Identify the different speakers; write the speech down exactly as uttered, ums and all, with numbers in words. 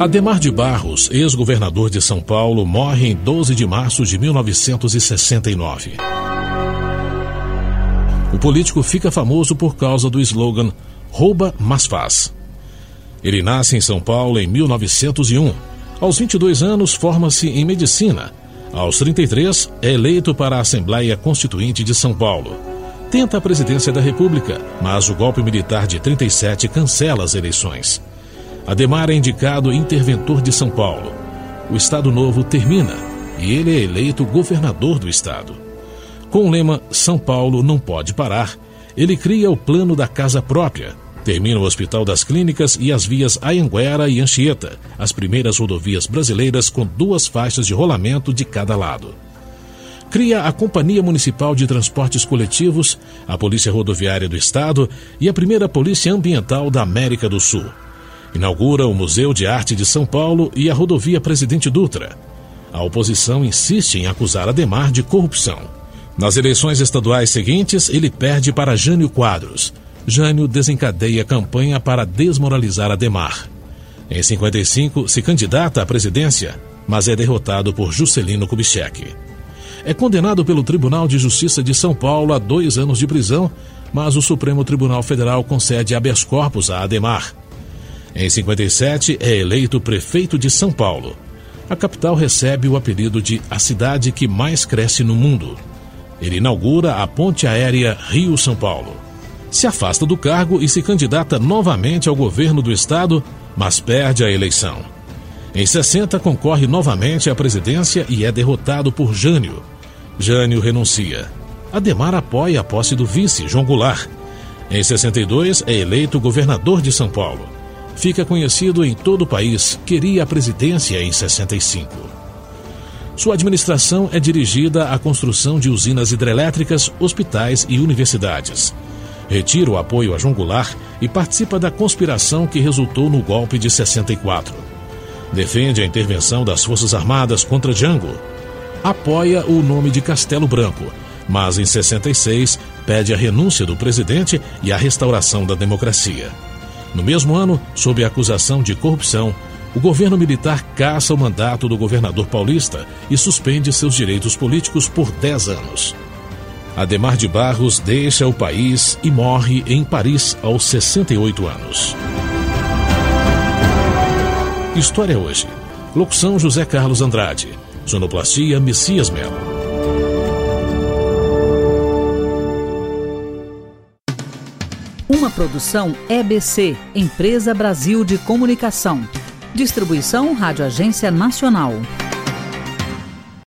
Speaker 1: Adhemar de Barros, ex-governador de São Paulo, morre em doze de março de mil novecentos e sessenta e nove. O político fica famoso por causa do slogan "Rouba, mas faz". Ele nasce em São Paulo em mil novecentos e um. Aos vinte e dois anos, forma-se em medicina. Aos trinta e três, é eleito para a Assembleia Constituinte de São Paulo. Tenta a presidência da República, mas o golpe militar de trinta e sete cancela as eleições. Adhemar é indicado interventor de São Paulo. O Estado Novo termina e ele é eleito governador do estado. Com o lema "São Paulo não pode parar", ele cria o plano da casa própria, termina o Hospital das Clínicas e as vias Anhanguera e Anchieta, as primeiras rodovias brasileiras com duas faixas de rolamento de cada lado. Cria a Companhia Municipal de Transportes Coletivos, a Polícia Rodoviária do Estado e a primeira Polícia Ambiental da América do Sul. Inaugura o Museu de Arte de São Paulo e a rodovia Presidente Dutra. A oposição insiste em acusar Adhemar de corrupção. Nas eleições estaduais seguintes, ele perde para Jânio Quadros. Jânio desencadeia campanha para desmoralizar Adhemar. Em cinquenta e cinco, se candidata à presidência, mas é derrotado por Juscelino Kubitschek. É condenado pelo Tribunal de Justiça de São Paulo a dois anos de prisão, mas o Supremo Tribunal Federal concede habeas corpus a Adhemar. Em cinquenta e sete, é eleito prefeito de São Paulo. A capital recebe o apelido de a cidade que mais cresce no mundo. Ele inaugura a ponte aérea Rio-São Paulo. Se afasta do cargo e se candidata novamente ao governo do estado, mas perde a eleição. Em sessenta, concorre novamente à presidência e é derrotado por Jânio. Jânio renuncia. Adhemar apoia a posse do vice, João Goulart. Em sessenta e dois, é eleito governador de São Paulo. Fica conhecido em todo o país, queria a presidência em sessenta e cinco. Sua administração é dirigida à construção de usinas hidrelétricas, hospitais e universidades. Retira o apoio a João Goulart e participa da conspiração que resultou no golpe de sessenta e quatro. Defende a intervenção das Forças Armadas contra Jango. Apoia o nome de Castelo Branco, mas em sessenta e seis pede a renúncia do presidente e a restauração da democracia. No mesmo ano, sob a acusação de corrupção, o governo militar caça o mandato do governador paulista e suspende seus direitos políticos por dez anos. Adhemar de Barros deixa o país e morre em Paris aos sessenta e oito anos. História hoje. Locução José Carlos Andrade. Sonoplastia Messias Melo.
Speaker 2: Uma produção E B C, Empresa Brasil de Comunicação. Distribuição Rádio Agência Nacional.